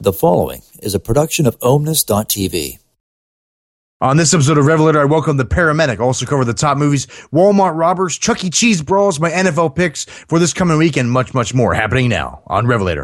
The following is a production of Omnis.tv. On this episode of Revelator, I welcome the Paramedic. I'll also cover the top movies, Walmart robbers, Chuck E. Cheese brawls, my NFL picks for this coming week, and much, much more happening now on Revelator.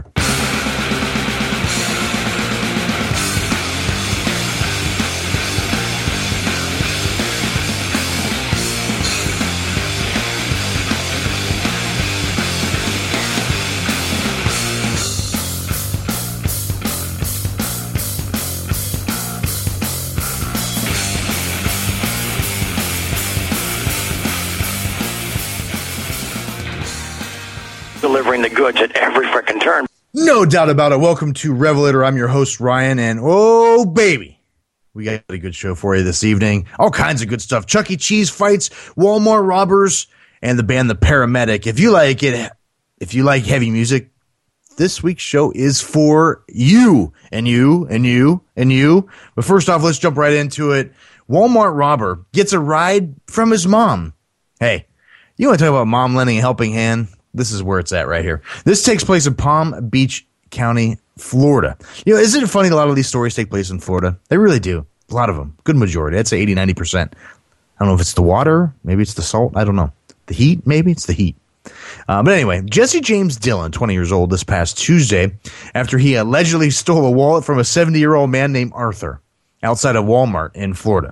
Delivering the goods at every frickin' turn. No doubt about it. Welcome to Revelator. I'm your host, Ryan, and oh, baby, we got a good show for you this evening. All kinds of good stuff. Chuck E. Cheese fights, Walmart robbers, and the band The Paramedic. If you like it, if you like heavy music, this week's show is for you, and you, and you, and you. But first off, let's jump right into it. Walmart robber gets a ride from his mom. Hey, you want to talk about mom lending a helping hand? This is where it's at right here. This takes place in Palm Beach County, Florida. You know, isn't it funny a lot of these stories take place in Florida? They really do. A lot of them. Good majority. I'd say 80, 90%. I don't know if it's the water. Maybe it's the salt. I don't know. The heat? Maybe it's the heat. But anyway, Jesse James Dillon, 20 years old, this past Tuesday, after he allegedly stole a wallet from a 70-year-old man named Arthur outside of Walmart in Florida.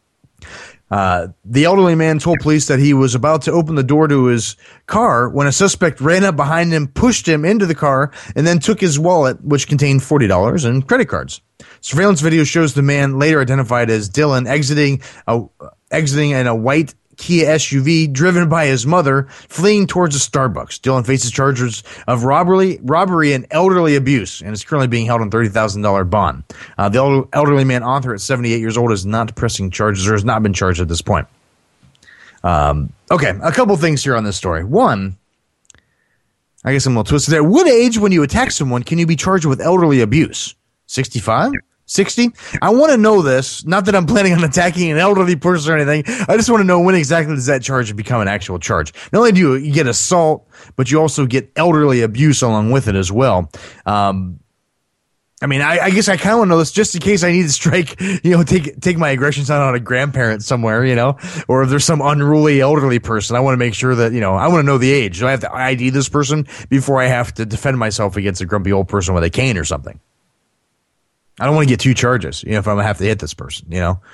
The elderly man told police that he was about to open the door to his car when a suspect ran up behind him, pushed him into the car, and then took his wallet, which contained $40 and credit cards. Surveillance video shows the man, later identified as Dillon, exiting in a white Kia SUV driven by his mother, fleeing towards a Starbucks. Dillon faces charges of robbery and elderly abuse, and is currently being held on $30,000 bond. The elderly man, Arthur, at 78 years old, is not pressing charges or has not been charged at this point. Okay, a couple things here on this story. One, I guess I'm a little twisted there. What age, when you attack someone, can you be charged with elderly abuse? 65? 60? I want to know this. Not that I'm planning on attacking an elderly person or anything. I just want to know when exactly does that charge become an actual charge. Not only do you get assault, but you also get elderly abuse along with it as well. I mean, I guess I kind of want to know this just in case I need to strike, take my aggressions out on a grandparent somewhere, or if there's some unruly elderly person. I want to make sure that, I want to know the age. Do I have to ID this person before I have to defend myself against a grumpy old person with a cane or something? I don't want to get two charges, if I'm going to have to hit this person,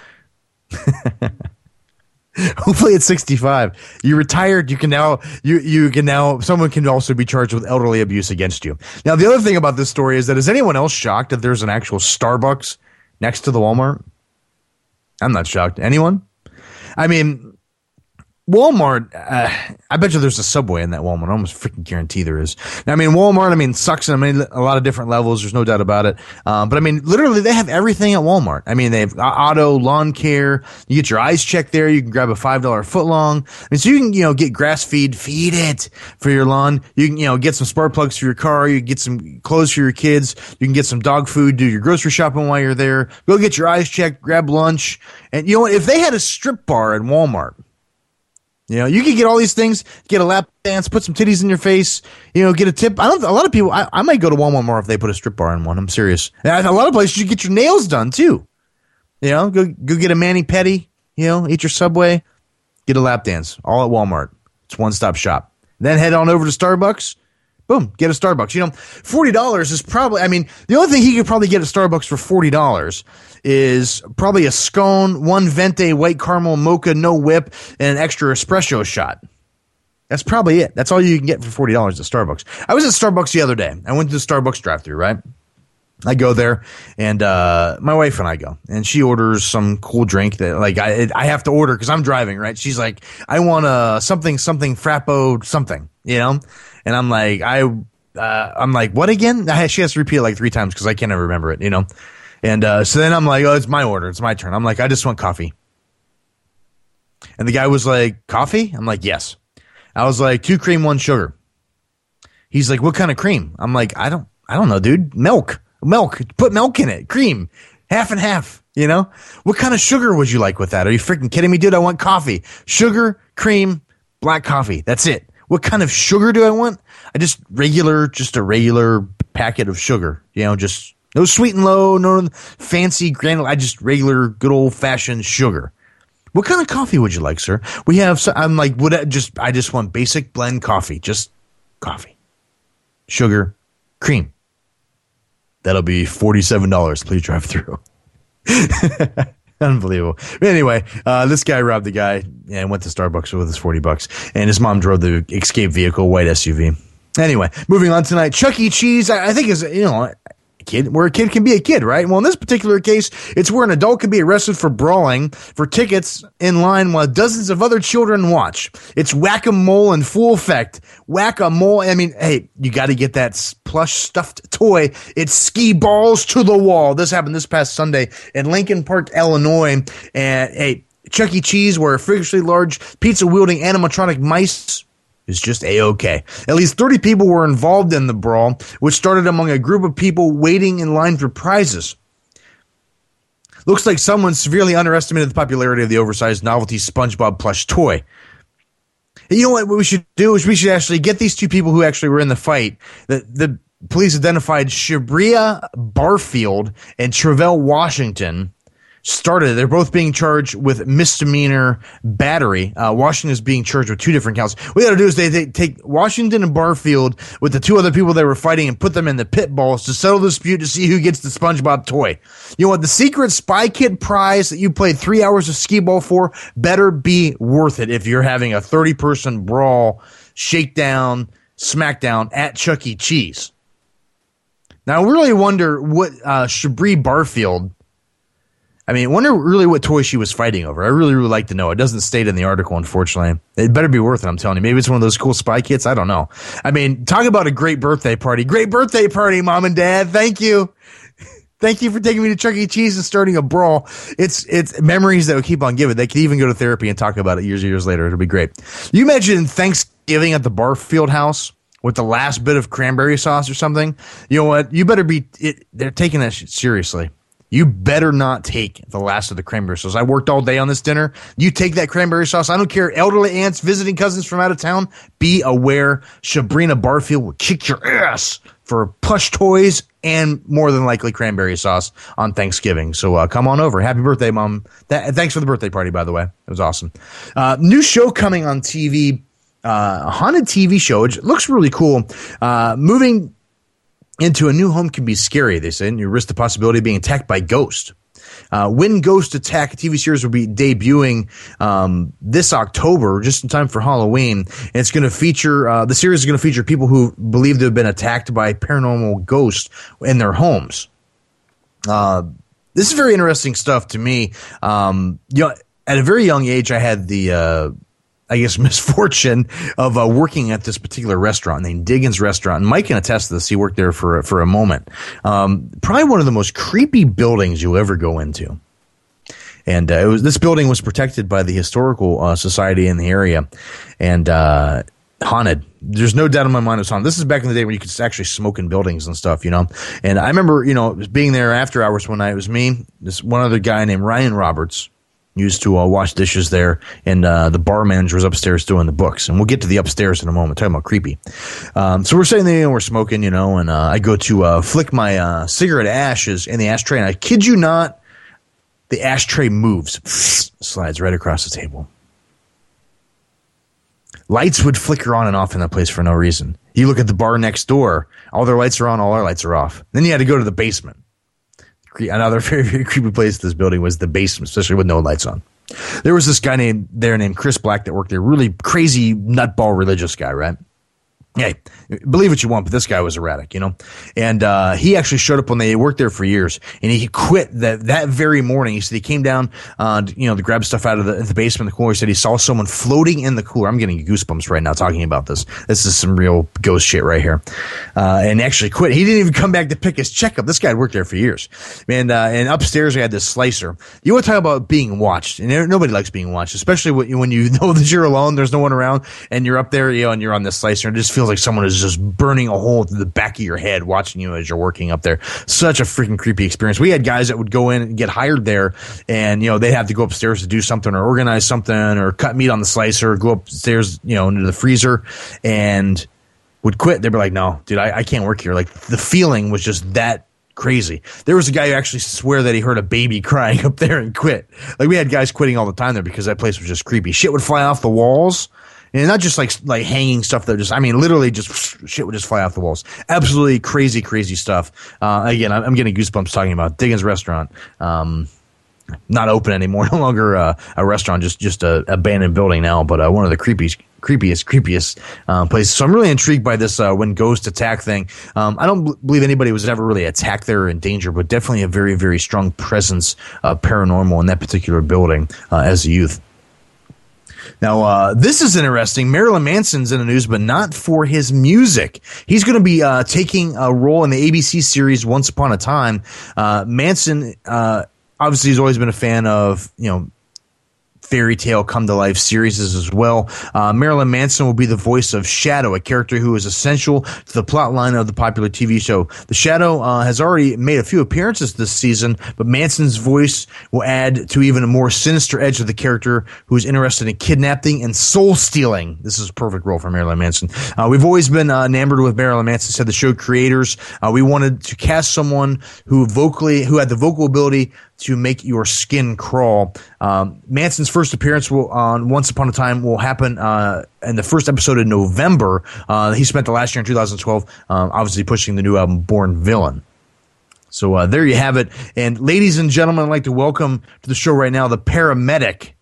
Hopefully at 65, you retired, you can now, someone can also be charged with elderly abuse against you. Now, the other thing about this story is that, is anyone else shocked that there's an actual Starbucks next to the Walmart? I'm not shocked. Anyone? I mean, Walmart, I bet you there's a Subway in that Walmart. I almost freaking guarantee there is. Now, Walmart, sucks in a lot of different levels. There's no doubt about it. But literally, they have everything at Walmart. They have auto, lawn care. You get your eyes checked there. You can grab a $5 footlong. So you can, get grass feed it for your lawn. You can, get some spark plugs for your car. You can get some clothes for your kids. You can get some dog food, do your grocery shopping while you're there. Go get your eyes checked, grab lunch. And you know what? If they had a strip bar at Walmart, you could get all these things, get a lap dance, put some titties in your face, get a tip. A lot of people, I might go to Walmart more if they put a strip bar in one. I'm serious. And a lot of places you get your nails done too. Go get a mani-pedi, eat your Subway, get a lap dance, all at Walmart. It's one-stop shop. Then head on over to Starbucks. Boom, get a Starbucks. $40 is probably, the only thing he could probably get at Starbucks for $40 is probably a scone, one venti, white caramel mocha, no whip, and an extra espresso shot. That's probably it. That's all you can get for $40 at Starbucks. I was at Starbucks the other day. I went to the Starbucks drive-thru, right? I go there, and my wife and I go, and she orders some cool drink that I have to order because I'm driving, right? She's like, I want a something frappo something, and I'm like, what again? She has to repeat it like 3 times because I can't ever remember it, And so then I'm like, oh, it's my order. It's my turn. I'm like, I just want coffee. And the guy was like, coffee? I'm like, yes. I was like, 2 cream, 1 sugar. He's like, what kind of cream? I'm like, I don't know, dude. Milk. Put milk in it. Cream. Half and half. What kind of sugar would you like with that? Are you freaking kidding me, dude? I want coffee. Sugar, cream, black coffee. That's it. What kind of sugar do I want? Just a regular packet of sugar, just No sweet and low, no fancy granule. I just regular, good old fashioned sugar. What kind of coffee would you like, sir? We have. I'm like, I just want basic blend coffee, just coffee, sugar, cream. That'll be $47. Please drive through. Unbelievable. But anyway, this guy robbed the guy and went to Starbucks with his $40, and his mom drove the escape vehicle, white SUV. Anyway, moving on tonight, Chuck E. Cheese, I think is, a kid where a kid can be a kid, right? Well, in this particular case, it's where an adult can be arrested for brawling for tickets in line while dozens of other children watch. It's whack-a-mole in full effect. Whack-a-mole. I mean, hey, you got to get that plush stuffed toy. It's ski balls to the wall. This happened this past Sunday in Lincoln Park, Illinois. And hey, Chuck E. Cheese, where a freakishly large pizza-wielding animatronic mice is just A-OK. At least 30 people were involved in the brawl, which started among a group of people waiting in line for prizes. Looks like someone severely underestimated the popularity of the oversized novelty SpongeBob plush toy. And you know what we should do is we should actually get these two people who actually were in the fight. The police identified Shabria Barfield and Travell Washington. They're both being charged with misdemeanor battery. Washington is being charged with 2 different counts. What they got to do is they take Washington and Barfield with the 2 other people they were fighting and put them in the pit balls to settle the dispute to see who gets the SpongeBob toy. You know what? The secret Spy Kid prize that you played 3 hours of skee ball for better be worth it if you're having a 30-person brawl, shakedown, smackdown at Chuck E. Cheese. Now, I really wonder what Shabri Barfield... I wonder really what toy she was fighting over. I really would like to know. It doesn't state in the article, unfortunately. It better be worth it, I'm telling you. Maybe it's one of those cool spy kits. I don't know. Talk about a great birthday party. Great birthday party, Mom and Dad. Thank you. Thank you for taking me to Chuck E. Cheese and starting a brawl. It's memories that would keep on giving. They could even go to therapy and talk about it years and years later. It'll be great. You imagine Thanksgiving at the Barfield house with the last bit of cranberry sauce or something? You know what? You better be – they're taking that shit seriously. You better not take the last of the cranberry sauce. I worked all day on this dinner. You take that cranberry sauce. I don't care. Elderly aunts visiting cousins from out of town. Be aware. Sabrina Barfield will kick your ass for plush toys and more than likely cranberry sauce on Thanksgiving. So come on over. Happy birthday, Mom. Thanks for the birthday party, by the way. It was awesome. New show coming on TV. A haunted TV show. It looks really cool. Moving into a new home can be scary, they say, and you risk the possibility of being attacked by ghosts. When Ghost Attack, a TV series, will be debuting this October, just in time for Halloween. And it's going to feature, the series is going to feature people who believe to have been attacked by paranormal ghosts in their homes. This is very interesting stuff to me. At a very young age, I had the misfortune of working at this particular restaurant named Diggins Restaurant. And Mike can attest to this. He worked there for a moment. Probably one of the most creepy buildings you'll ever go into. And this building was protected by the Historical Society in the area and haunted. There's no doubt in my mind it was haunted. This is back in the day when you could actually smoke in buildings and stuff, And I remember, being there after hours one night. It was me, this one other guy named Ryan Roberts. Used to wash dishes there, and the bar manager was upstairs doing the books. And we'll get to the upstairs in a moment, talking about creepy. So we're sitting there, we're smoking, and I go to flick my cigarette ashes in the ashtray, and I kid you not, the ashtray moves, slides right across the table. Lights would flicker on and off in that place for no reason. You look at the bar next door, all their lights are on, all our lights are off. Then you had to go to the basement. Another very, very creepy place in this building was the basement, especially with no lights on. There was this guy named Chris Black that worked there, really crazy nutball religious guy, right? Hey, believe what you want, but this guy was erratic, And he actually showed up when they worked there for years, and he quit that very morning. He said he came down, to grab stuff out of the basement of the cooler. He said he saw someone floating in the cooler. I'm getting goosebumps right now talking about this. This is some real ghost shit right here. And actually quit. He didn't even come back to pick his check up. This guy had worked there for years. And upstairs we had this slicer. You want to talk about being watched, and nobody likes being watched, especially when you know that you're alone, there's no one around, and you're up there, and you're on this slicer, and it just feels like someone is just burning a hole through the back of your head watching you as you're working up there. Such a freaking creepy experience. We had guys that would go in and get hired there, and they'd have to go upstairs to do something or organize something or cut meat on the slicer, or go upstairs into the freezer, and would quit. They'd be like, no, dude, I can't work here. Like, the feeling was just that crazy. There was a guy who actually swear that he heard a baby crying up there and quit. Like, we had guys quitting all the time there because that place was just creepy. Shit would fly off the walls. And not just like hanging stuff that just, I mean, literally just shit would just fly off the walls. Absolutely crazy, crazy stuff. Again, I'm getting goosebumps talking about Diggins Restaurant. Not open anymore. No longer a restaurant, just a abandoned building now, but one of the creepiest places. So I'm really intrigued by this when ghosts attack thing. I don't believe anybody was ever really attacked there or in danger, but definitely a very, very strong presence of paranormal in that particular building as a youth. Now, this is interesting. Marilyn Manson's in the news, but not for his music. He's going to be taking a role in the ABC series Once Upon a Time. Manson, obviously, he's always been a fan of, fairy tale come to life series as well. Marilyn Manson will be the voice of Shadow, a character who is essential to the plot line of the popular TV show. The Shadow has already made a few appearances this season, but Manson's voice will add to even a more sinister edge of the character, who is interested in kidnapping and soul stealing. This is a perfect role for Marilyn Manson. We've always been enamored with Marilyn Manson, said the show creators. We wanted to cast someone who had the vocal ability to make your skin crawl. Manson's first appearance on Once Upon a Time will happen in the first episode in November. He spent the last year in 2012 obviously pushing the new album Born Villain. So there you have it. And ladies and gentlemen, I'd like to welcome to the show right now the Paramedic.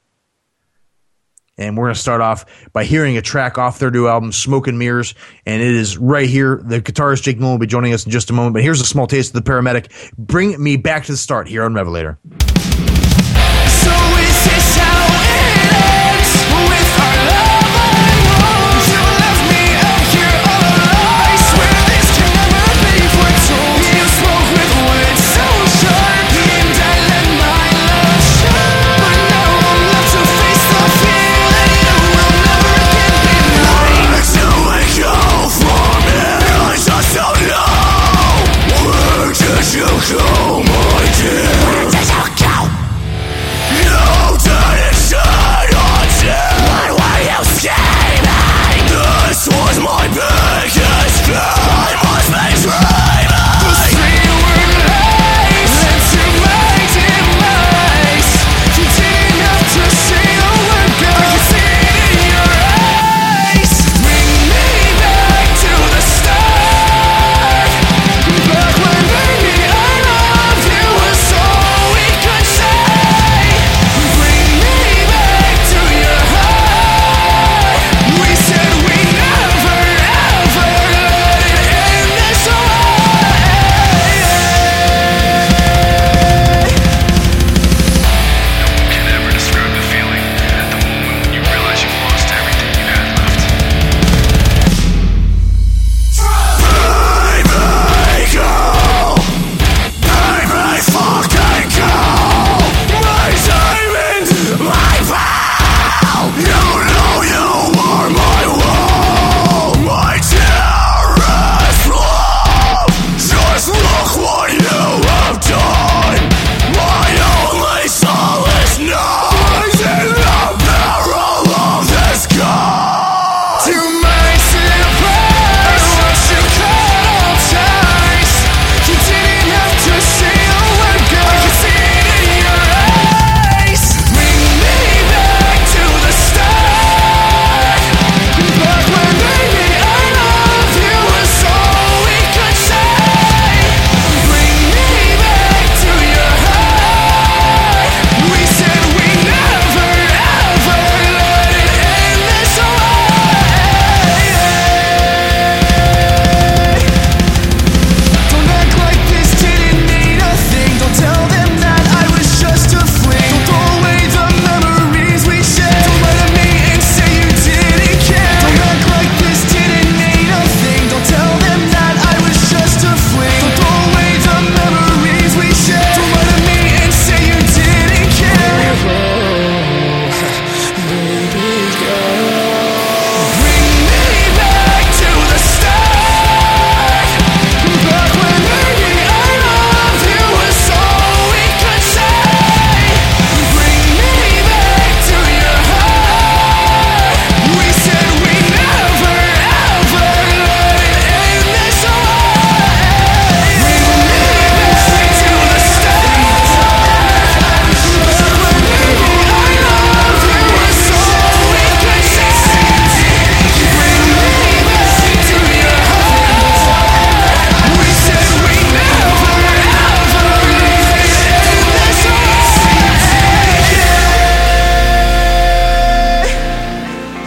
And we're going to start off by hearing a track off their new album, Smoke and Mirrors. And it is right here. The guitarist Jake Moon will be joining us in just a moment. But here's a small taste of the Paramedic. Bring me back to the start here on Revelator. So is this how it ends with our love alone? You left me out here all alone. I swear this can never be foretold. You spoke with words so sharp, and I let my love show. But now I'm left to face the fear that you will never again be mine. To wake up from it, I just don't know. Where did you go, my dear? Where did you go? No direction until when were you scheming? This was my biggest fear. I must be dreaming. The three were lies led to my demise. You didn't have to say a word, girl. I can see it in your eyes. Bring me back to the start. Back when baby I loved you was all we could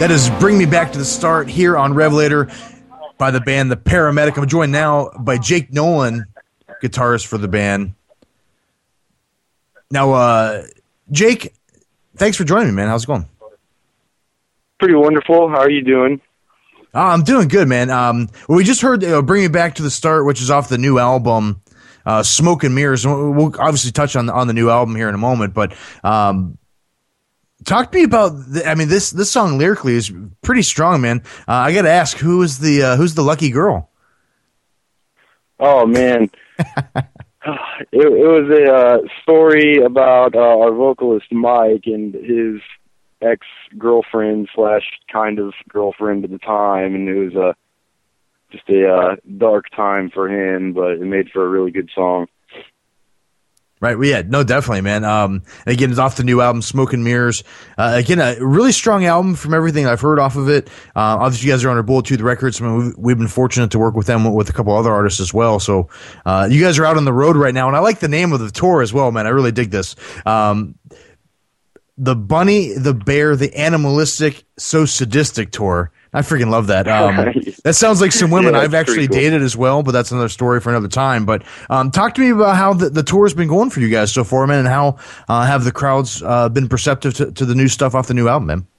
That is Bring Me Back to the Start here on Revelator by the band The Paramedic. I'm joined now by Jake Nolan, guitarist for the band. Now, Jake, thanks for joining me, man. How's it going? Pretty wonderful. How are you doing? I'm doing good, man. Well, we just heard Bring Me Back to the Start, which is off the new album, Smoke and Mirrors. We'll obviously touch on the new album here in a moment, but talk to me about. This song lyrically is pretty strong, man. I got to ask, who's the lucky girl? Oh man, it was a story about our vocalist Mike and his ex-girlfriend / kind of girlfriend at the time, and it was just a dark time for him, but it made for a really good song. Right. Well, yeah, no, definitely, man. Again, it's off the new album, Smoke and Mirrors. Again, a really strong album from everything I've heard off of it. Obviously, you guys are under Bullet Tooth Records. I mean, we've been fortunate to work with them with a couple other artists as well. So, you guys are out on the road right now, and I like the name of the tour as well, man. I really dig this. The Bunny, the Bear, the Animalistic, So Sadistic Tour. I freaking love that. That sounds like some women I've actually dated as well, but that's another story for another time. But talk to me about how the tour has been going for you guys so far, man, and how have the crowds been receptive to the new stuff off the new album, man?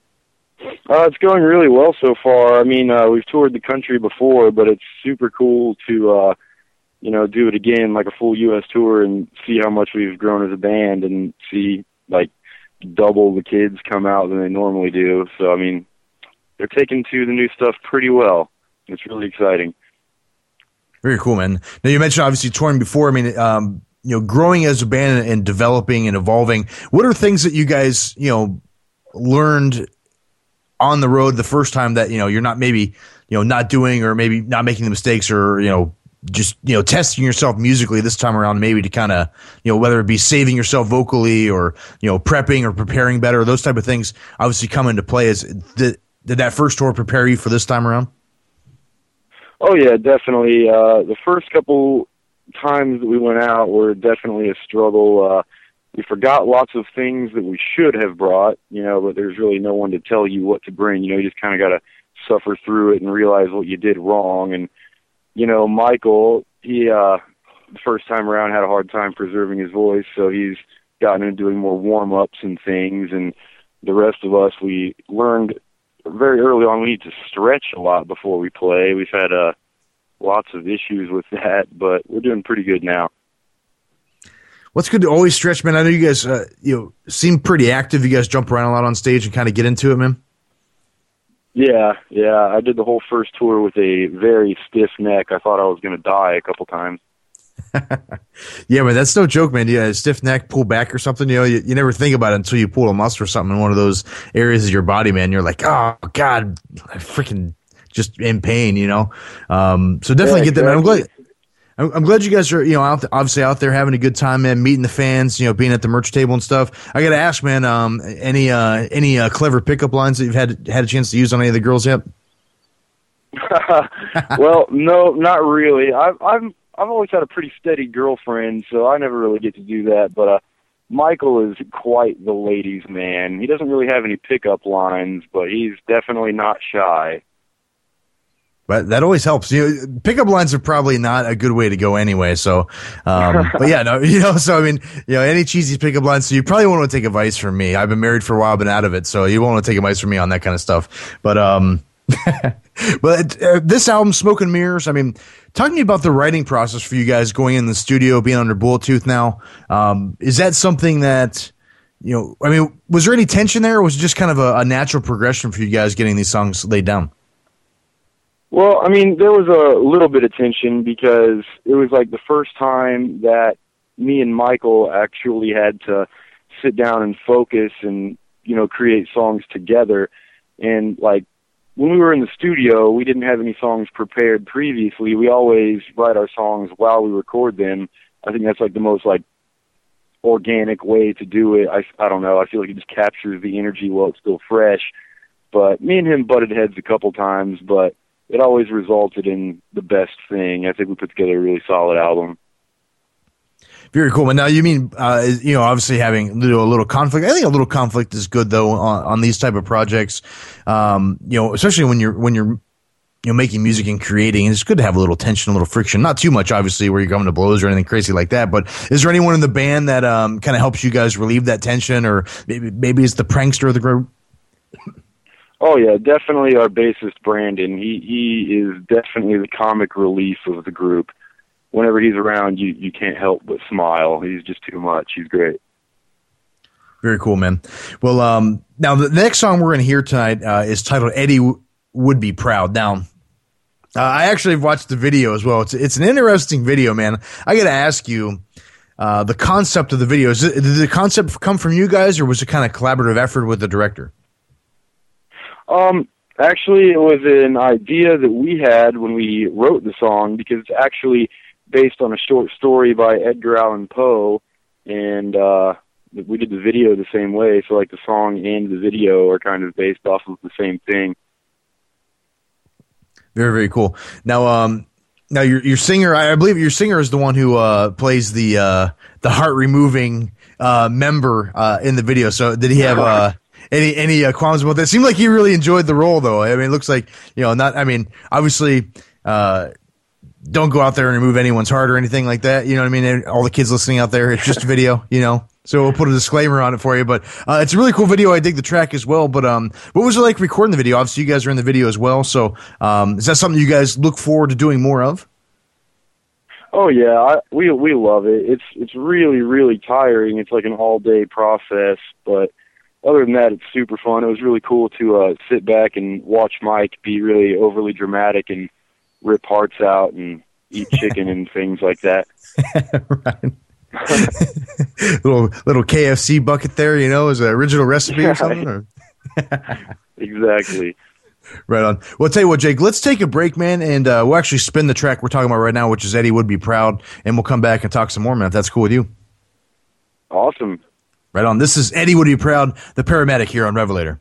It's going really well so far. I mean, we've toured the country before, but it's super cool to, do it again, like a full U.S. tour, and see how much we've grown as a band, and see, like, double the kids come out than they normally do. So, I mean, they're taking to the new stuff pretty well. It's really exciting. Very cool, man. Now, you mentioned obviously touring before. I mean, growing as a band and developing and evolving. What are things that you guys, learned on the road the first time that, you're not maybe, not doing, or maybe not making the mistakes, or, just, testing yourself musically this time around, maybe to kind of, whether it be saving yourself vocally or, prepping or preparing better, those type of things obviously come into play. Did that first tour prepare you for this time around? Oh, yeah, definitely. The first couple times that we went out were definitely a struggle. We forgot lots of things that we should have brought, but there's really no one to tell you what to bring. You just kind of got to suffer through it and realize what you did wrong. And, Michael, he, the first time around had a hard time preserving his voice, so he's gotten into doing more warm-ups and things. And the rest of us, we learned very early on we need to stretch a lot before we play. We've had lots of issues with that, but we're doing pretty good now. What's good to always stretch, man? I know you guys seem pretty active. You guys jump around a lot on stage and kind of get into it, man. Yeah. I did the whole first tour with a very stiff neck. I thought I was going to die a couple times. Yeah, man, that's no joke, man. You got a stiff neck, pull back or something. You never think about it until you pull a muscle or something in one of those areas of your body, man. You're like, oh God, I'm freaking just in pain, So definitely get that, man. I'm glad you guys are, obviously out there having a good time, man, meeting the fans, being at the merch table and stuff. I got to ask, man, any clever pickup lines that you've had a chance to use on any of the girls yet? Well, no, not really. I've always had a pretty steady girlfriend, so I never really get to do that. But Michael is quite the ladies' man. He doesn't really have any pickup lines, but he's definitely not shy. But that always helps. Pickup lines are probably not a good way to go anyway. So, but yeah, no, so I mean, any cheesy pickup lines. So you probably won't take advice from me. I've been married for a while, been out of it, so you won't take advice from me on that kind of stuff. But but this album, Smoke and Mirrors. I mean, talk to me about the writing process for you guys going in the studio, being under Bullet Tooth now. Is that something that was there any tension there, or was it just kind of a natural progression for you guys getting these songs laid down? Well, I mean, there was a little bit of tension because it was like the first time that me and Michael actually had to sit down and focus and, create songs together. And like when we were in the studio, we didn't have any songs prepared previously. We always write our songs while we record them. I think that's like the most like organic way to do it. I don't know. I feel like it just captures the energy while it's still fresh. But me and him butted heads a couple times, but it always resulted in the best thing. I think we put together a really solid album. Very cool. But now you mean, obviously having a little conflict. I think a little conflict is good though on these type of projects. Especially when you're making music and creating, it's good to have a little tension, a little friction. Not too much, obviously, where you're going to blows or anything crazy like that. But is there anyone in the band that kind of helps you guys relieve that tension, or maybe it's the prankster of the group? Oh yeah, definitely our bassist Brandon. He is definitely the comic relief of the group. Whenever he's around, you can't help but smile. He's just too much. He's great. Very cool, man. Well, now the next song we're going to hear tonight is titled "Eddie Would Be Proud." Now, I actually watched the video as well. It's an interesting video, man. I got to ask you, the concept of the video, did the concept come from you guys, or was it kind of collaborative effort with the director? Actually, it was an idea that we had when we wrote the song, because it's actually based on a short story by Edgar Allan Poe, and we did the video the same way, so like the song and the video are kind of based off of the same thing. Very, very cool. Now your singer, I believe your singer is the one who plays the heart removing member in the video. So did he have any qualms about that? It seemed like he really enjoyed the role, though. I mean, it looks like, obviously, don't go out there and remove anyone's heart or anything like that. You know what I mean? And all the kids listening out there, it's just a video, So we'll put a disclaimer on it for you. But it's a really cool video. I dig the track as well. But what was it like recording the video? Obviously, you guys are in the video as well. So is that something you guys look forward to doing more of? Oh yeah, we love it. It's really, really tiring. It's like an all-day process, but other than that, it's super fun. It was really cool to sit back and watch Mike be really overly dramatic and rip hearts out and eat chicken and things like that. Right. little KFC bucket there, as an original recipe or something. Or? Exactly. Right on. Well, I'll tell you what, Jake, let's take a break, man, and we'll actually spin the track we're talking about right now, which is Eddie Would Be Proud, and we'll come back and talk some more, man, if that's cool with you. Awesome. Right on. This is Eddie Would Be Proud, the paramedic here on Revelator.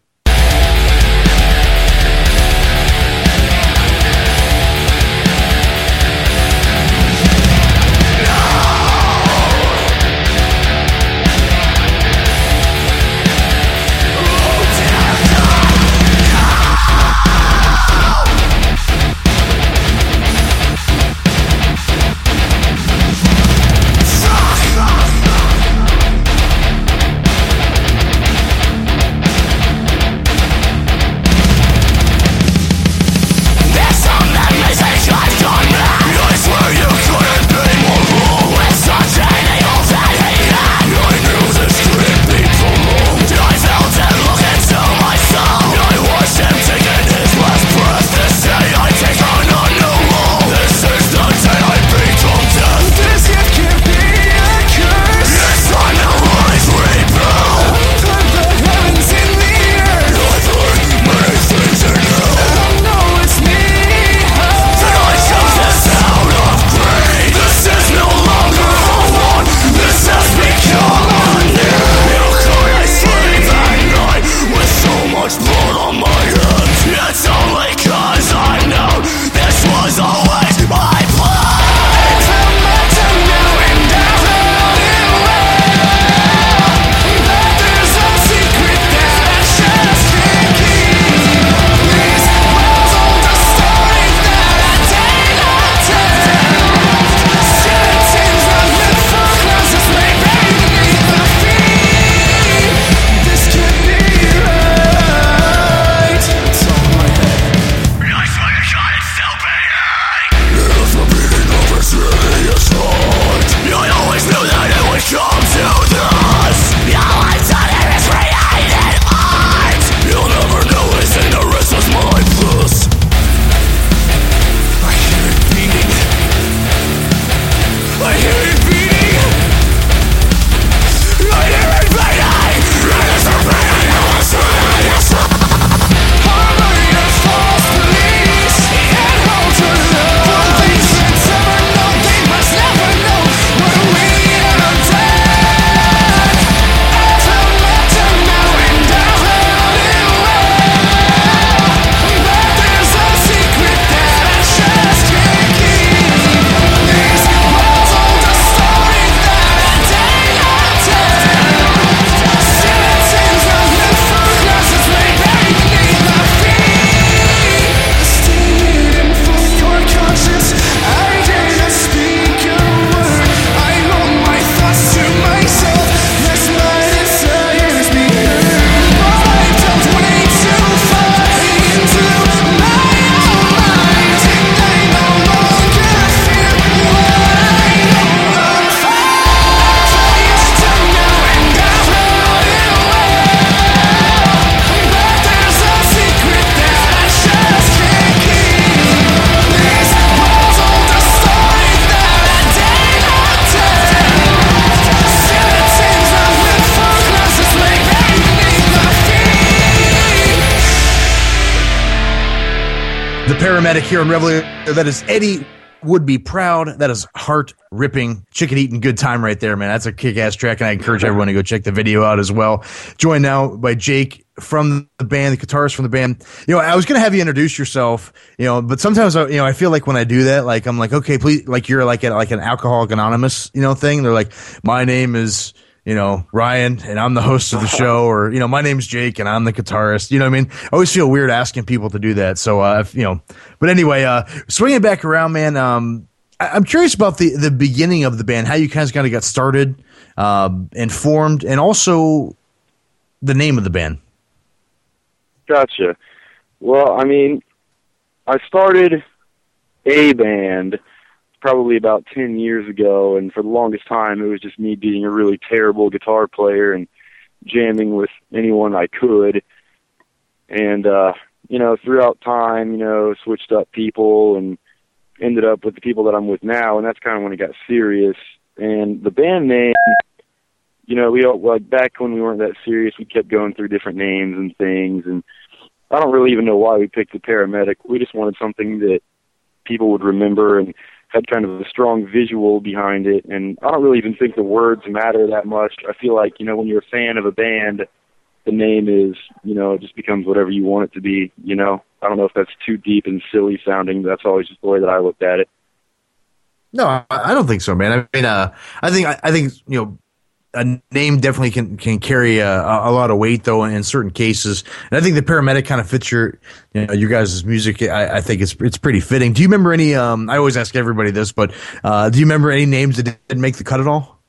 paramedic here in Reveille. That is Eddie Would Be Proud. That is heart-ripping, chicken-eating good time right there, man. That's a kick-ass track, and I encourage everyone to go check the video out as well. Joined now by Jake from the band, the guitarist from the band. You know, I was going to have you introduce yourself, you know, but sometimes, I feel like when I do that, like, I'm like, okay, please, like, you're like an Alcoholic Anonymous, thing. They're like, my name is, Ryan, and I'm the host of the show, or, my name's Jake, and I'm the guitarist. You know what I mean? I always feel weird asking people to do that. So, but anyway, swinging back around, man, I'm curious about the beginning of the band, how you guys kind of got started, and formed, and also the name of the band. Gotcha. Well, I mean, I started a band probably about 10 years ago, and for the longest time, it was just me being a really terrible guitar player and jamming with anyone I could. And, throughout time, switched up people and ended up with the people that I'm with now, and that's kind of when it got serious. And the band name, we all, like, back when we weren't that serious, we kept going through different names and things, and I don't really even know why we picked the Paramedic. We just wanted something that people would remember and had kind of a strong visual behind it, and I don't really even think the words matter that much. I feel like, when you're a fan of a band, the name is, it just becomes whatever you want it to be, I don't know if that's too deep and silly sounding, but that's always just the way that I looked at it. No, I don't think so, man. I mean, I think a name definitely can carry a lot of weight, though, in certain cases. And I think the Paramedic kind of fits your guys' music. I think it's pretty fitting. Do you remember any? I always ask everybody this, but do you remember any names that didn't make the cut at all?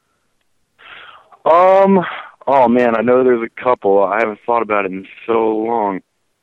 Oh man, I know there's a couple. I haven't thought about it in so long.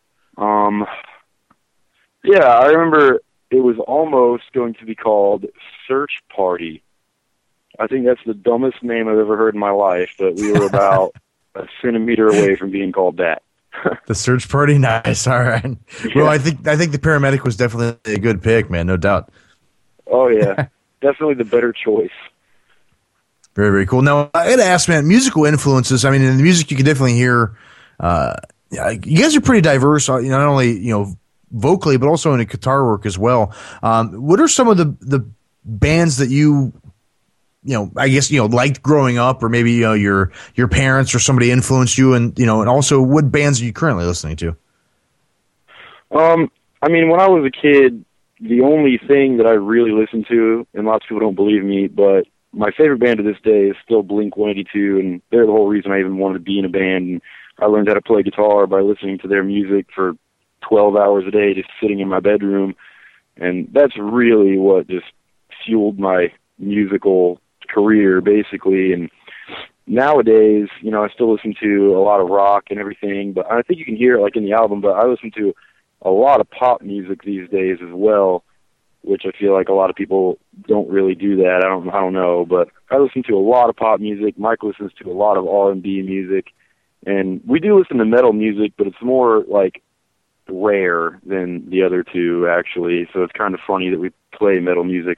Yeah, I remember it was almost going to be called Search Party. I think that's the dumbest name I've ever heard in my life, but we were about a centimeter away from being called that. The Search Party? Nice. All right. Yeah. Well, I think the Paramedic was definitely a good pick, man. No doubt. Oh, yeah. Definitely the better choice. Very, very cool. Now, I got to ask, man, musical influences. I mean, in the music, you can definitely hear, you guys are pretty diverse, not only, vocally, but also in the guitar work as well. What are some of the bands that you I guess, liked growing up, or maybe, your parents or somebody influenced you, and also what bands are you currently listening to? I mean, when I was a kid, the only thing that I really listened to, and lots of people don't believe me, but my favorite band to this day is still Blink-182, and they're the whole reason I even wanted to be in a band. And I learned how to play guitar by listening to their music for 12 hours a day, just sitting in my bedroom. And that's really what just fueled my musical career, basically. And nowadays, I still listen to a lot of rock and everything, but I think you can hear it like in the album, but I listen to a lot of pop music these days as well, which I feel like a lot of people don't really do that. I don't know, but I listen to a lot of pop music. Mike listens to a lot of R&B music, and we do listen to metal music, but it's more like rare than the other two, actually. So it's kind of funny that we play metal music.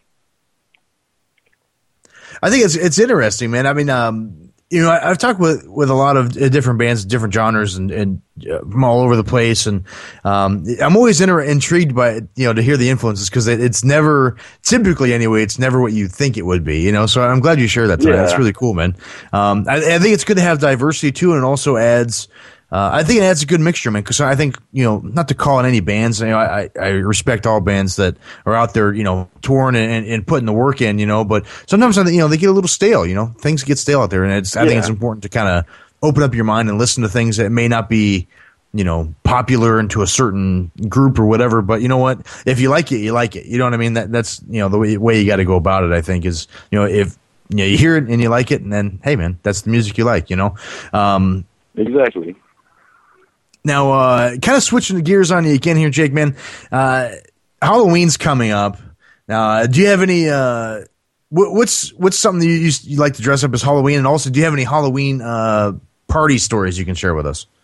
I think it's interesting, man. I mean, I've talked with a lot of different bands, different genres, and from all over the place, and I'm always intrigued by to hear the influences, because it's never, typically anyway, it's never what you think it would be. So I'm glad you shared that tonight. That's really cool, man. I think it's good to have diversity too, and it also adds. I think it adds a good mixture, man, because I think, not to call in any bands, I respect all bands that are out there, touring and putting the work in, but sometimes, they get a little stale, things get stale out there, and I think it's important to kind of open up your mind and listen to things that may not be, popular into a certain group or whatever, but you know what, if you like it, you like it, you know what I mean? That's, the way you got to go about it, I think, is, if, you hear it and you like it, and then, hey man, that's the music you like, Exactly. Now, kind of switching the gears on you again here, Jake, man. Halloween's coming up. Now, do you have any? What's something that you like to dress up as Halloween? And also, do you have any Halloween party stories you can share with us?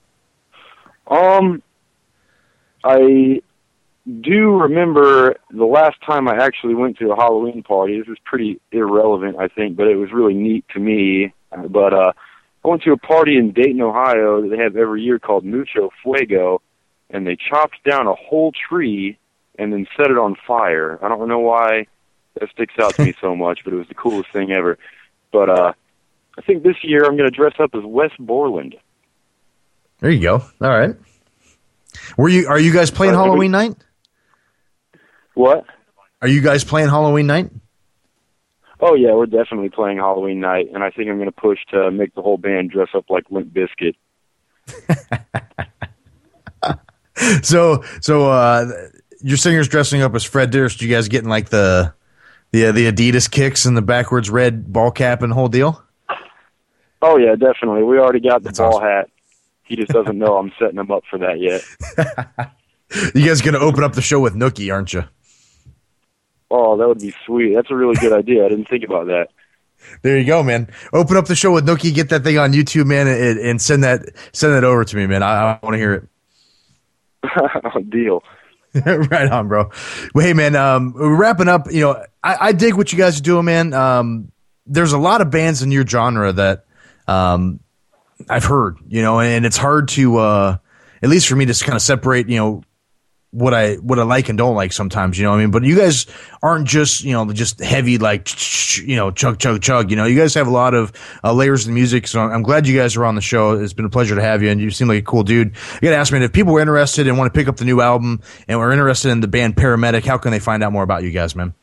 I do remember the last time I actually went to a Halloween party. This is pretty irrelevant, I think, but it was really neat to me. I went to a party in Dayton, Ohio that they have every year called Mucho Fuego, and they chopped down a whole tree and then set it on fire. I don't know why that sticks out to me so much, but it was the coolest thing ever. But I think this year I'm going to dress up as Wes Borland. There you go. All right. Are you guys playing Halloween night? What? Are you guys playing Halloween night? Oh, yeah, we're definitely playing Halloween night, and I think I'm going to push to make the whole band dress up like Limp Bizkit. So your singer's dressing up as Fred Durst. You guys getting like the Adidas kicks and the backwards red ball cap and the whole deal? Oh, yeah, definitely. We already got the That's ball awesome. hat. He just doesn't know I'm setting him up for that yet. You guys going to open up the show with Nookie, aren't you? Oh, that would be sweet. That's a really good idea. I didn't think about that. There you go, man. Open up the show with Nookie. Get that thing on YouTube, man, and send that over to me, man. I want to hear it. Deal. Right on, bro. Well, hey, man, we're wrapping up. You know, I dig what you guys are doing, man. There's a lot of bands in your genre that I've heard, you know, and it's hard to, at least for me, to kind of separate, you know, what I like and don't like sometimes, you know what I mean? But you guys aren't just, you know, just heavy, like, you know, chug, chug, chug. You know, you guys have a lot of layers in music. So I'm glad you guys are on the show. It's been a pleasure to have you, and you seem like a cool dude. I got to ask, man, if people were interested and want to pick up the new album and were interested in the band Paramedic, how can they find out more about you guys, man?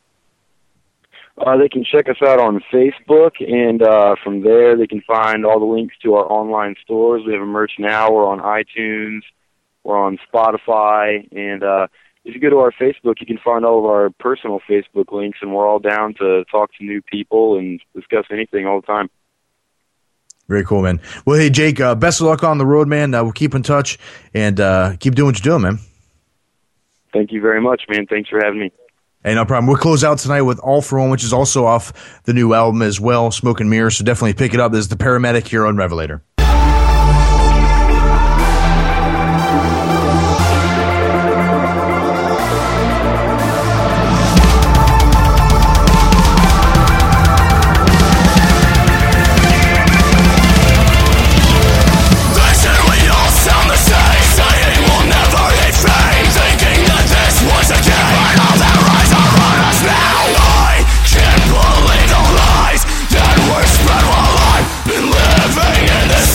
They can check us out on Facebook, and from there they can find all the links to our online stores. We have a merch now. We're on iTunes. We're on Spotify, and if you go to our Facebook, you can find all of our personal Facebook links, and we're all down to talk to new people and discuss anything all the time. Very cool, man. Well, hey, Jake, best of luck on the road, man. We'll keep in touch and keep doing what you're doing, man. Thank you very much, man. Thanks for having me. Hey, no problem. We'll close out tonight with All For One, which is also off the new album as well, Smoke and Mirrors, so definitely pick it up. This is the Paramedic here on Revelator. Spread while I've been living in this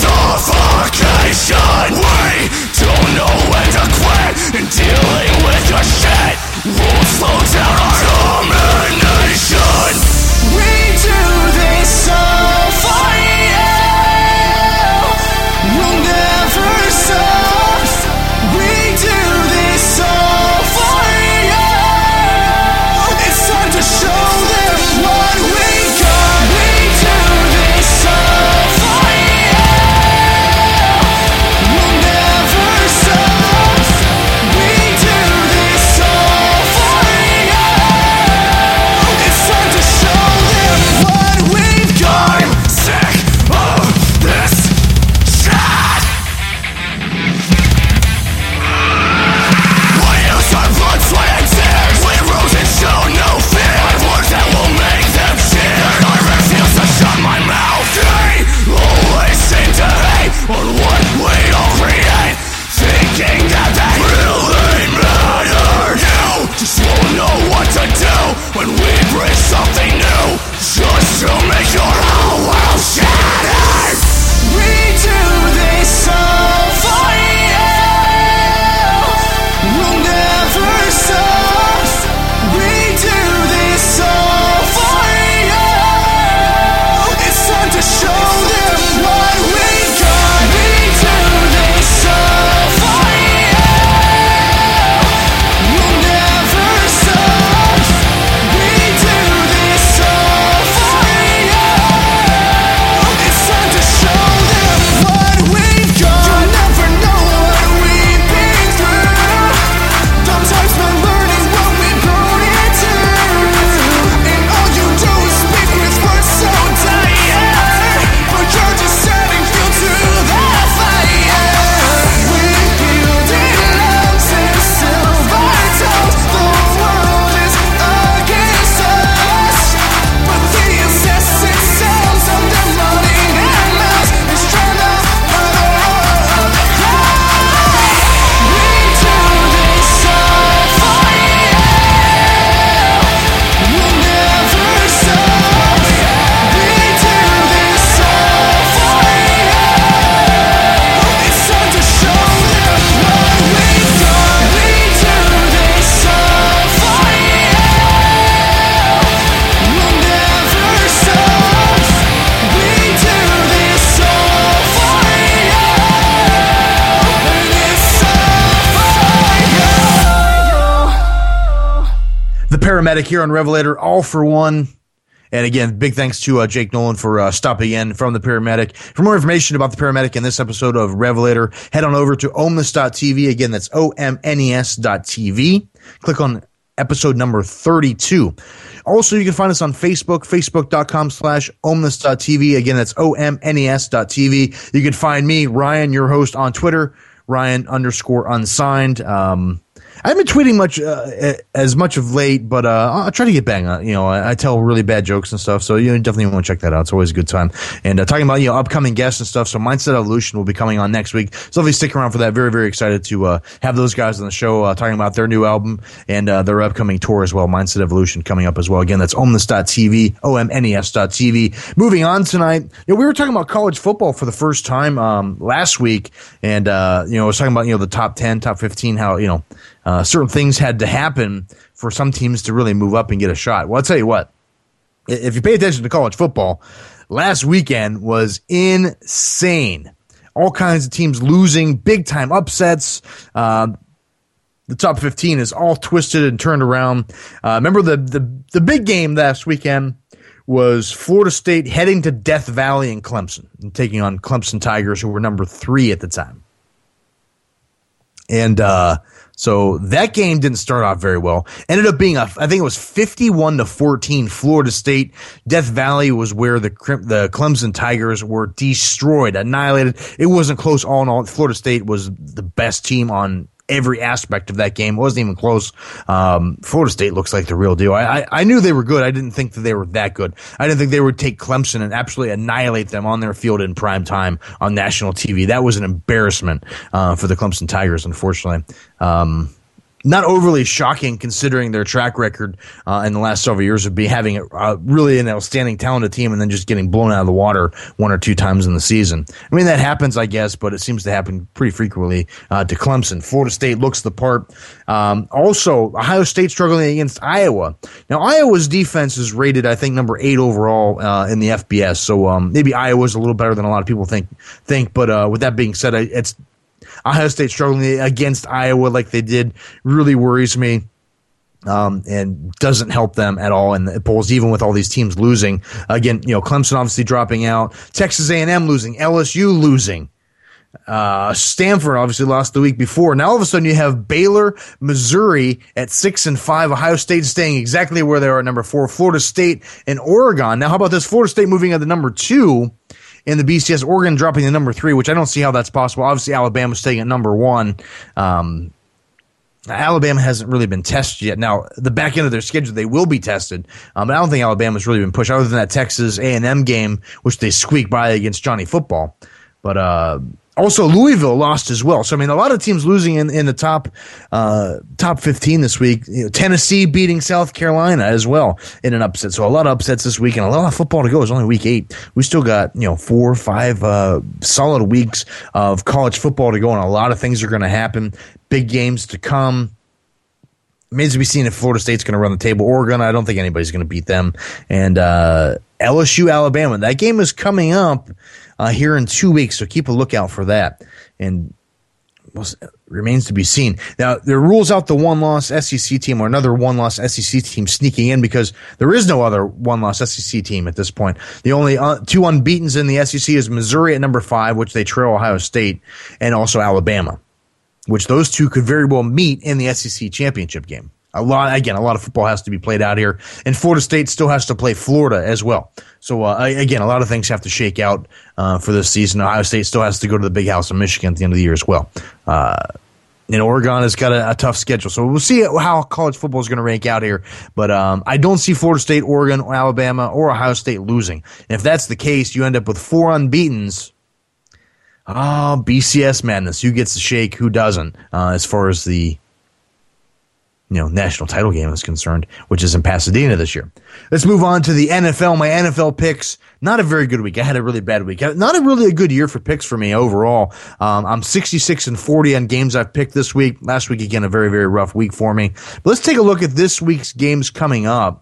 Paramedic here on Revelator, all for one. And again, big thanks to Jake Nolan for stopping in from the Paramedic. For more information about the Paramedic in this episode of Revelator, head on over to omnis.tv. Again, that's omnes.tv. Click on episode number 32. Also, you can find us on Facebook, facebook.com/omnis.tv. Again, that's omnes.tv. You can find me, Ryan, your host, on Twitter, Ryan_unsigned. I haven't been tweeting as much of late, but I'll try to get back. I tell really bad jokes and stuff, so you definitely want to check that out. It's always a good time. And talking about upcoming guests and stuff, so Mindset Evolution will be coming on next week. So definitely stick around for that. Very, very excited to have those guys on the show talking about their new album and their upcoming tour as well. Mindset Evolution coming up as well. Again, that's omnis.tv, omnes.tv. Moving on tonight, we were talking about college football for the first time last week, and I was talking about the top 10, top 15, how certain things had to happen for some teams to really move up and get a shot. Well, I'll tell you what, if you pay attention to college football, last weekend was insane. All kinds of teams losing, big-time upsets. The top 15 is all twisted and turned around. Remember the big game last weekend was Florida State heading to Death Valley in Clemson and taking on Clemson Tigers, who were number 3 at the time. And so that game didn't start off very well. Ended up being I think it was 51-14. Florida State. Death Valley was where the Clemson Tigers were destroyed, annihilated. It wasn't close all in all. Florida State was the best team on every aspect of that game. It wasn't even close. Florida State looks like the real deal. I knew they were good. I didn't think that they were that good. I didn't think they would take Clemson and absolutely annihilate them on their field in prime time on national TV. That was an embarrassment for the Clemson Tigers, unfortunately. Not overly shocking considering their track record in the last several years of having really an outstanding talented team and then just getting blown out of the water 1 or 2 times in the season. I mean, that happens, I guess, but it seems to happen pretty frequently to Clemson. Florida State looks the part. Also, Ohio State struggling against Iowa. Now, Iowa's defense is rated, I think, number 8 overall in the FBS, so maybe Iowa's a little better than a lot of people think. But with that being said, it's Ohio State struggling against Iowa like they did really worries me and doesn't help them at all in the polls, even with all these teams losing. Again, Clemson obviously dropping out, Texas A&M losing, LSU losing. Stanford obviously lost the week before. Now all of a sudden you have Baylor, Missouri at 6-5. Ohio State staying exactly where they are at number 4. Florida State and Oregon. Now how about this? Florida State moving at the number 2 in the BCS. Oregon dropping to number 3, which I don't see how that's possible. Obviously Alabama staying at number 1. Alabama hasn't really been tested yet. Now, the back end of their schedule, they will be tested, but I don't think Alabama's really been pushed other than that Texas A&M game, which they squeaked by against Johnny Football. But also Louisville lost as well. So, I mean, a lot of teams losing in the top 15 this week. Tennessee beating South Carolina as well in an upset. So a lot of upsets this week and a lot of football to go. It's only week 8. We still got 4 or 5 solid weeks of college football to go, and a lot of things are going to happen. Big games to come. Remains to be seen if Florida State's going to run the table. Oregon, I don't think anybody's going to beat them. And LSU, Alabama, that game is coming up here in 2 weeks, so keep a lookout for that. And remains to be seen. Now, there rules out the one-loss SEC team or another one-loss SEC team sneaking in because there is no other one-loss SEC team at this point. The only 2 unbeatens in the SEC is Missouri at number 5, which they trail Ohio State, and also Alabama, which those 2 could very well meet in the SEC championship game. A lot of football has to be played out here, and Florida State still has to play Florida as well. So, again, a lot of things have to shake out for this season. Ohio State still has to go to the Big House in Michigan at the end of the year as well. And Oregon has got a tough schedule. So we'll see how college football is going to rank out here. But I don't see Florida State, Oregon, or Alabama, or Ohio State losing. And if that's the case, you end up with 4 unbeatens. Oh, BCS madness. Who gets the shake? Who doesn't? As far as the national title game is concerned, which is in Pasadena this year. Let's move on to the NFL. My NFL picks, not a very good week. I had a really bad week. Not a really good year for picks for me overall. I'm 66-40 on games I've picked this week. Last week, again, a very, very rough week for me. But let's take a look at this week's games coming up.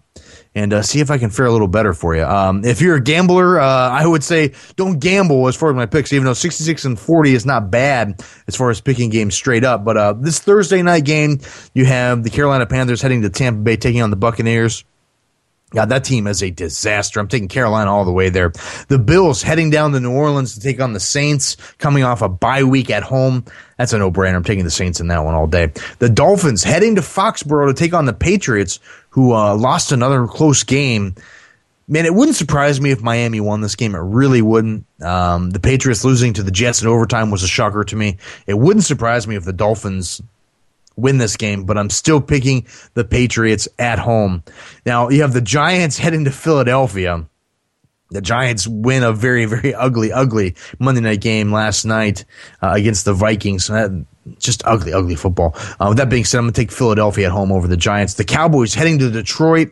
and see if I can fare a little better for you. If you're a gambler, I would say don't gamble as far as my picks, even though 66-40 is not bad as far as picking games straight up. But this Thursday night game, you have the Carolina Panthers heading to Tampa Bay, taking on the Buccaneers. God, that team is a disaster. I'm taking Carolina all the way there. The Bills heading down to New Orleans to take on the Saints, coming off a bye week at home. That's a no-brainer. I'm taking the Saints in that one all day. The Dolphins heading to Foxborough to take on the Patriots, who lost another close game. Man, it wouldn't surprise me if Miami won this game. It really wouldn't. The Patriots losing to the Jets in overtime was a shocker to me. It wouldn't surprise me if the Dolphins win this game, but I'm still picking the Patriots at home. Now, you have the Giants heading to Philadelphia. The Giants win a very, very ugly Monday night game last night against the Vikings. Just ugly football. With that being said, I'm going to take Philadelphia at home over the Giants. The Cowboys heading to Detroit.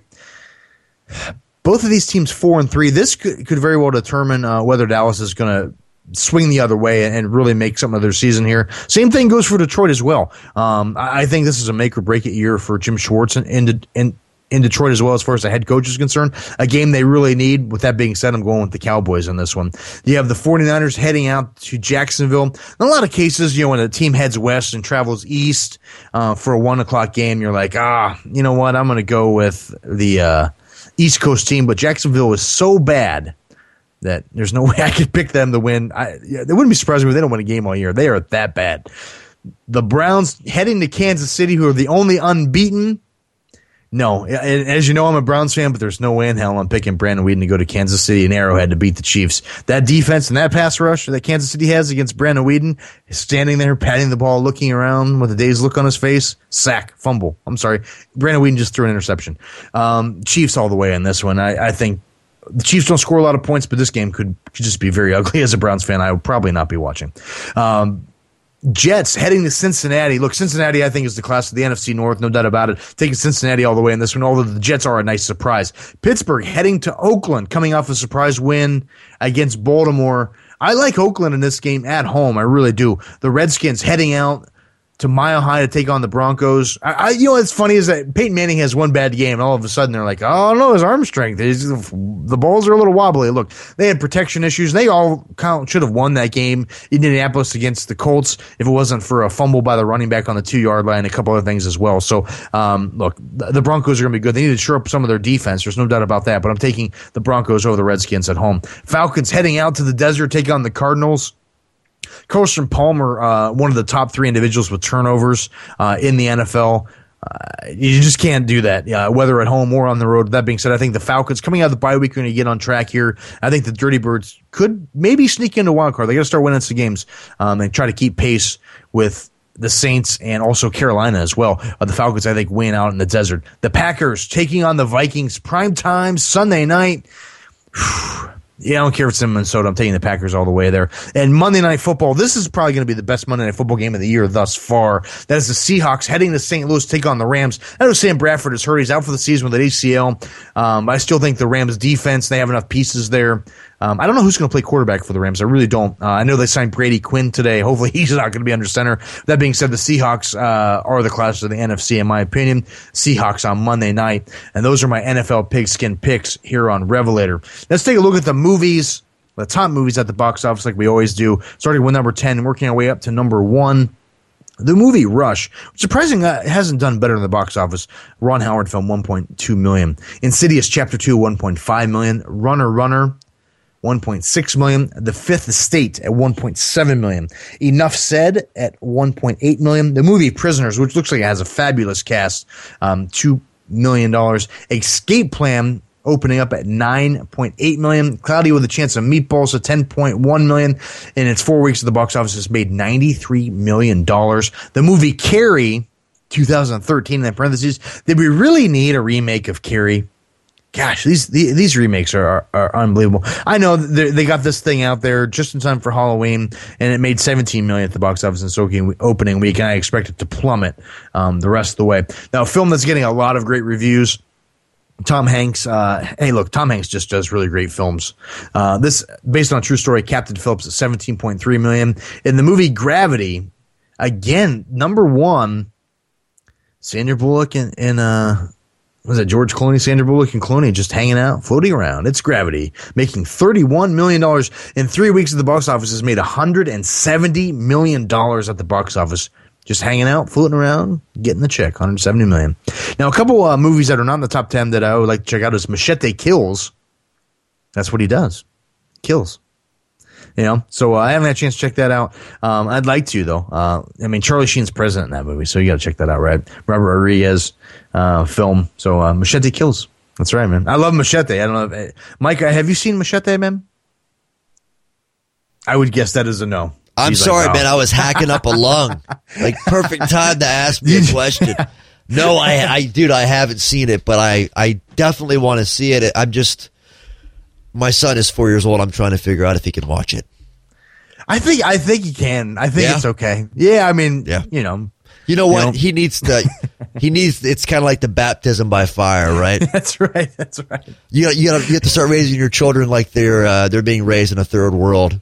Both of these teams 4-3. This could very well determine whether Dallas is going to swing the other way and really make something of their season here. Same thing goes for Detroit as well. I think this is a make or break it year for Jim Schwartz in Detroit as well as far as the head coach is concerned. A game they really need. With that being said, I'm going with the Cowboys in this one. You have the 49ers heading out to Jacksonville. In a lot of cases, when a team heads west and travels east for a 1 o'clock game, you're like, you know what? I'm going to go with the East Coast team. But Jacksonville is so bad that there's no way I could pick them to win. They wouldn't be surprised if they don't win a game all year. They are that bad. The Browns heading to Kansas City, who are the only unbeaten. No, as you know, I'm a Browns fan, but there's no way in hell I'm picking Brandon Weeden to go to Kansas City and Arrowhead to beat the Chiefs. That defense and that pass rush that Kansas City has against Brandon Weeden, standing there, patting the ball, looking around with a dazed look on his face, sack, fumble. I'm sorry. Brandon Weeden just threw an interception. Chiefs all the way on this one. I think the Chiefs don't score a lot of points, but this game could just be very ugly. As a Browns fan, I would probably not be watching. Jets heading to Cincinnati. Look, Cincinnati, I think, is the class of the NFC North, no doubt about it. Taking Cincinnati all the way in this one, although the Jets are a nice surprise. Pittsburgh heading to Oakland, coming off a surprise win against Baltimore. I like Oakland in this game at home. I really do. The Redskins heading out to Mile High to take on the Broncos. What's funny is that Peyton Manning has one bad game, and all of a sudden they're like, oh, no, his arm strength. The balls are a little wobbly. Look, they had protection issues. They all should have won that game in Indianapolis against the Colts if it wasn't for a fumble by the running back on the 2-yard line and a couple other things as well. So, look, the Broncos are going to be good. They need to shore up some of their defense. There's no doubt about that, but I'm taking the Broncos over the Redskins at home. Falcons heading out to the desert, take on the Cardinals. Carson Palmer, one of the top 3 individuals with turnovers in the NFL. You just can't do that, whether at home or on the road. That being said, I think the Falcons, coming out of the bye week, are going to get on track here. I think the Dirty Birds could maybe sneak into a wild card. They got to start winning some games and try to keep pace with the Saints and also Carolina as well. The Falcons, I think, win out in the desert. The Packers taking on the Vikings, primetime Sunday night. Yeah, I don't care if it's in Minnesota. I'm taking the Packers all the way there. And Monday Night Football, this is probably going to be the best Monday Night Football game of the year thus far. That is the Seahawks heading to St. Louis to take on the Rams. I know Sam Bradford is hurt. He's out for the season with an ACL. I still think the Rams defense, they have enough pieces there. I don't know who's going to play quarterback for the Rams. I really don't. I know they signed Brady Quinn today. Hopefully he's not going to be under center. That being said, the Seahawks are the class of the NFC, in my opinion. Seahawks on Monday night. And those are my NFL Pigskin picks here on Revelator. Let's take a look at the movies, the top movies at the box office like we always do. Starting with number 10 and working our way up to number 1. The movie Rush, surprisingly, hasn't done better in the box office. Ron Howard film, $1.2 million. Insidious Chapter 2, $1.5 million. Runner, $1.6 million. The Fifth Estate at $1.7 million. Enough Said at $1.8 million. The movie Prisoners, which looks like it has a fabulous cast, $2 million. Escape Plan opening up at $9.8 million. Cloudy with a Chance of Meatballs at $10.1 million. In its 4 weeks at the box office, has made $93 million. The movie Carrie, 2013, in parentheses. Did we really need a remake of Carrie? Gosh, these remakes are unbelievable. I know they got this thing out there just in time for Halloween, and it made $17 million at the box office in opening week, and I expect it to plummet the rest of the way. Now, a film that's getting a lot of great reviews, Tom Hanks. Tom Hanks just does really great films. This, based on a true story, Captain Phillips at $17.3 million. In the movie Gravity, again, number 1, Sandra Bullock and Was it George Clooney, Sandra Bullock, and Clooney just hanging out, floating around? It's Gravity, making $31 million in 3 weeks at the box office. Has made $170 million at the box office. Just hanging out, floating around, getting the check, $170 million. Now, a couple movies that are not in the top 10 that I would like to check out is Machete Kills. That's what he does. Kills. You know, so I haven't had a chance to check that out. I'd like to, though. I mean, Charlie Sheen's president in that movie, so you got to check that out, right? Robert Rodriguez film. So Machete Kills. That's right, man. I love Machete. I don't know. Mike, have you seen Machete, man? I would guess that is a no. I'm He's sorry, like, no. man. I was hacking up a lung. Like, perfect time to ask me a question. No, dude, I haven't seen it, but I definitely want to see it. My son is 4 years old. I'm trying to figure out if he can watch it. I think he can. I think it's okay. Yeah, I mean, you know. You know what? He needs it's kind of like the baptism by fire, right? That's right. You have to start raising your children like they're being raised in a third world.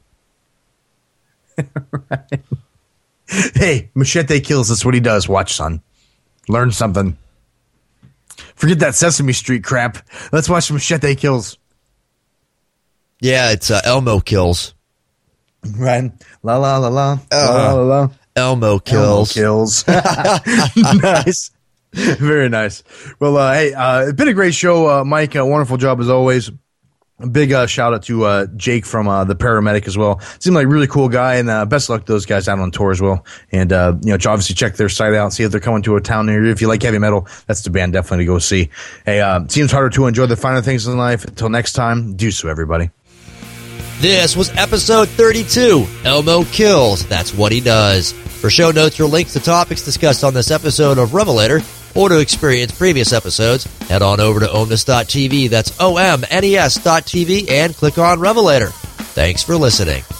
Right. Hey, Machete Kills. That's what he does. Watch, son. Learn something. Forget that Sesame Street crap. Let's watch Machete Kills. Yeah, it's Elmo Kills. Right. La la la la. La la la. Elmo Kills. Elmo Kills. Nice. Very nice. Well, hey, it's been a great show, Mike. Wonderful job as always. A big shout out to Jake from the paramedic as well. Seemed like a really cool guy, and best of luck to those guys out on tour as well. And obviously check their site out, see if they're coming to a town near you. If you like heavy metal, that's the band definitely to go see. Hey, seems harder to enjoy the finer things in life. Until next time, do so, everybody. This was episode 32, Elmo Kills. That's what he does. For show notes or links to topics discussed on this episode of Revelator, or to experience previous episodes, head on over to omnis.tv. That's OMNES.tv and click on Revelator. Thanks for listening.